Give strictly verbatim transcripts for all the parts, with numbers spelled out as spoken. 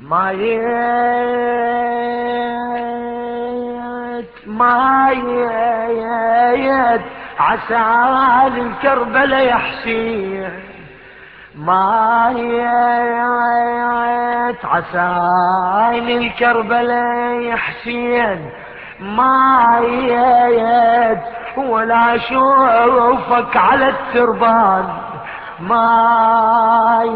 ما يت ما يت عسى الكربلاء يا حسين، ما يت عسى الكربلاء يا حسين، ما يت ولا اشوفك على التربان، ما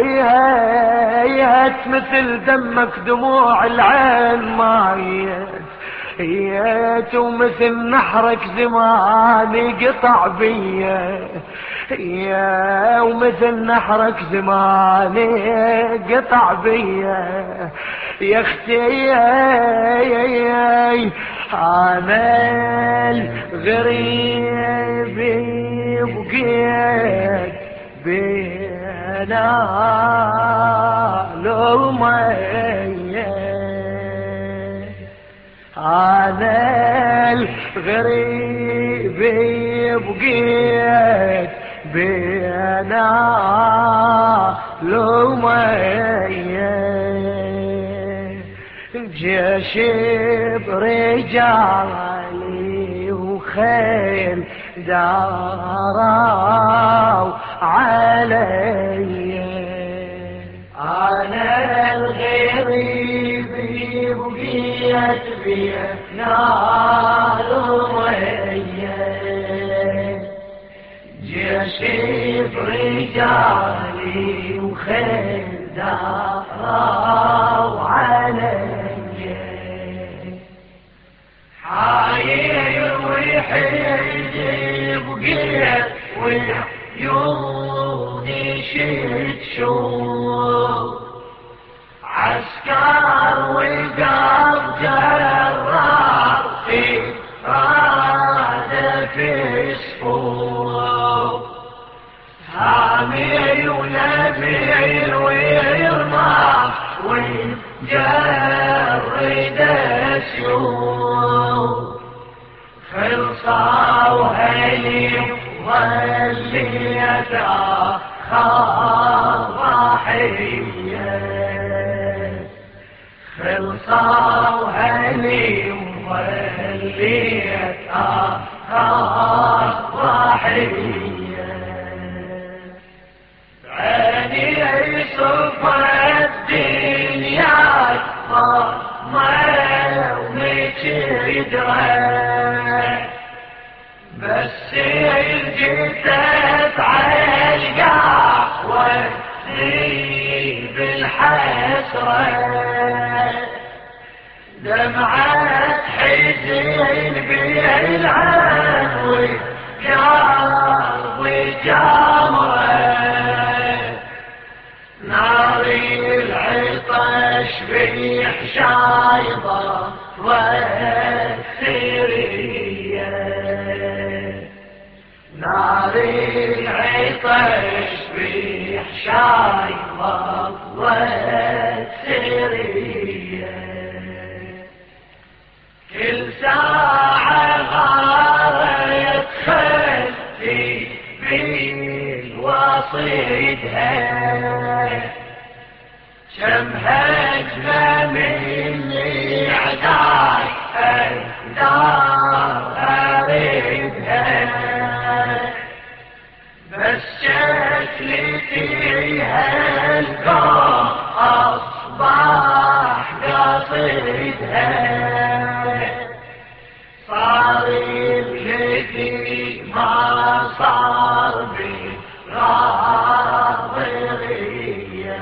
يت مثل دمك دموع العين، ما يت يت ومثل نحرك زماني قطع بيا، يا ومثل نحرك زماني قطع بيا يا اختي، انا الغريب بقيت بينا لومية، انا الغريب بقيت بينا لومية، جيش برجالي وخيل داروا علي، انا الغريب بقيت بينا لومية، جيش برجالي وخيل داروا علي، حاير وحيد بقيت وعيوني شت شوف، عسكر وقف جرار في رادة في صفوف، حامي ونبيل ويرمح ويجرد السيوف، خلصا وهلي ظليت آخر ضحية، خلصا وهلي ظليت آخر ضحية، عيني صفت دنيا ضمة ومجدرة، بس الجثث عالقهوة ذيب الحسرة، دمعة حزين بالعين وقلبي جمرة، ناري العطش بحشايضة والسرية، ناري العطش بحشايضة والسرية، كل ساعة غارت خلتي بالوصيدها، كم هجمة من الأعداء الدار أريدها، بس شكلي فيها القوم أصبح قصيدها، صار الذي ما صار بالراضية،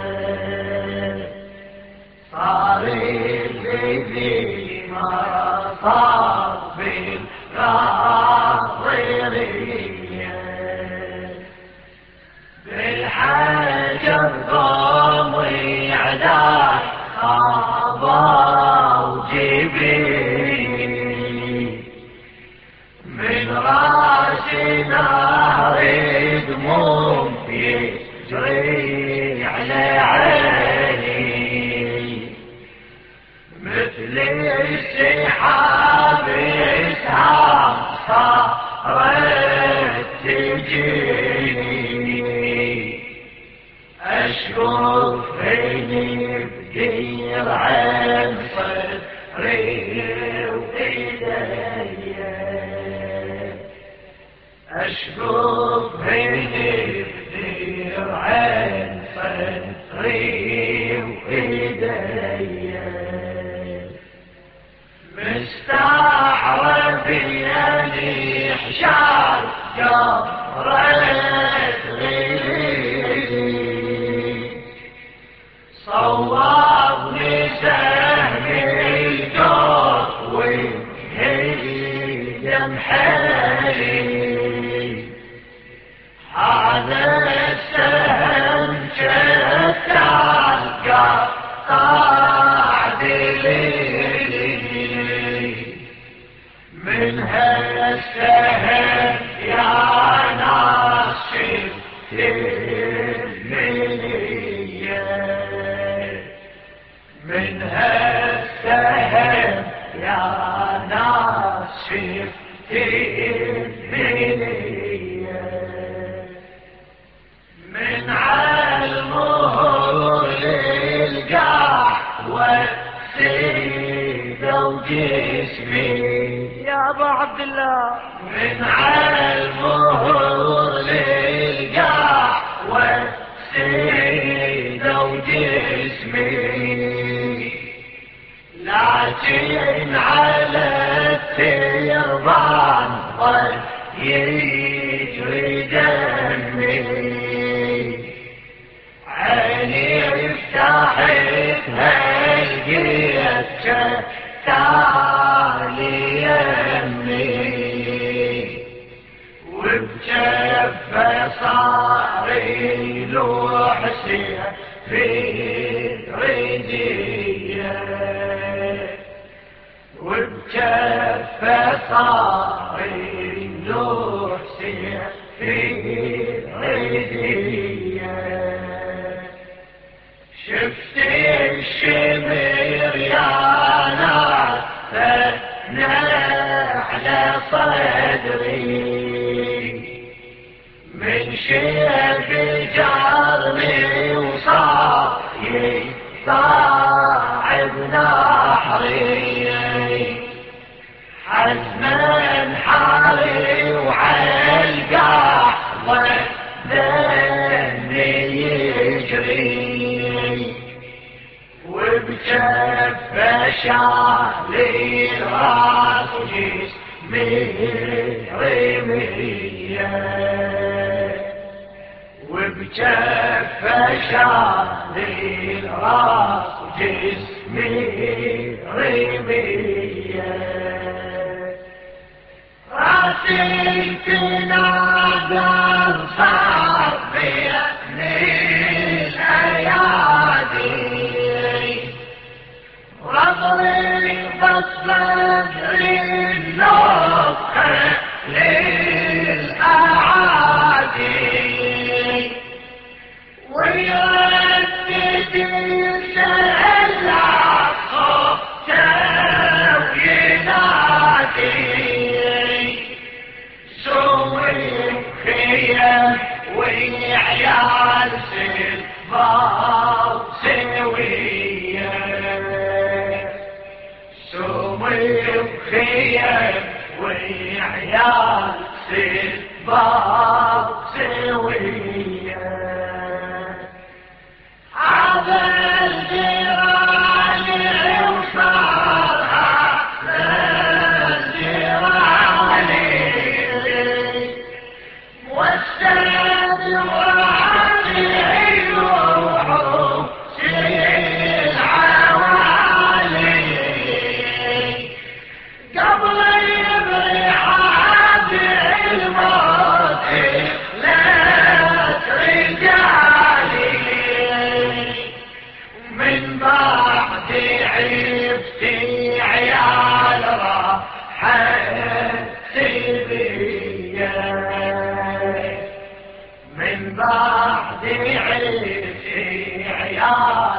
صار الذي ما صار بالراضية، بالحجر ضمي عداي خاضوا وجبيني، من راسي نار دموم يجري على عيني، مثل السحاب اسهام صارت تجيني، اشوف عيني بدي يصير عن صدري وإيدي أشقف هيني كثير عن صدري وإيدي مستعرف يعني حشار جرت غيري صوبني سهم الجوف وهي جمحري هذا السهم شتى قطع دليلي من هالسهم يا ناس المنية من هالسهم يا ناس المنية من عالمهور للقهوة سيدة وجسمي يا ابا عبد الله من عالمهور للقهوة سيدة وجسمي لكن على التيربان ظل يجري دمي عيني افتحتها لقيت تالي يمي وبجفه صار يلوح في رجليه وبجفه صار يلوح في رجليه شفت الشمر يا ناس على صدري من شيخ جارني وصار يصعب نحري حزما حالي وعالقهوة ذني يجري وبجفه شالي راس جسمي رمية وبجفه شالي راس جسمي رمية راسي تنادر صار بيدني الأيادي رضري بصدري النفخة للأعادي ويردد يسأل صوته وينادي سوي خيام وعيال سلفاء سوية سوي خيام وعيال سلفاء سوية هذا الجيران وصار هذا الجيران والسند وراجعي وروحه سيل العوالي قبل يبرح عادع الموت لا رجالي من بعد عفتي عيال راحت سيبيه من بعد عفتي عيال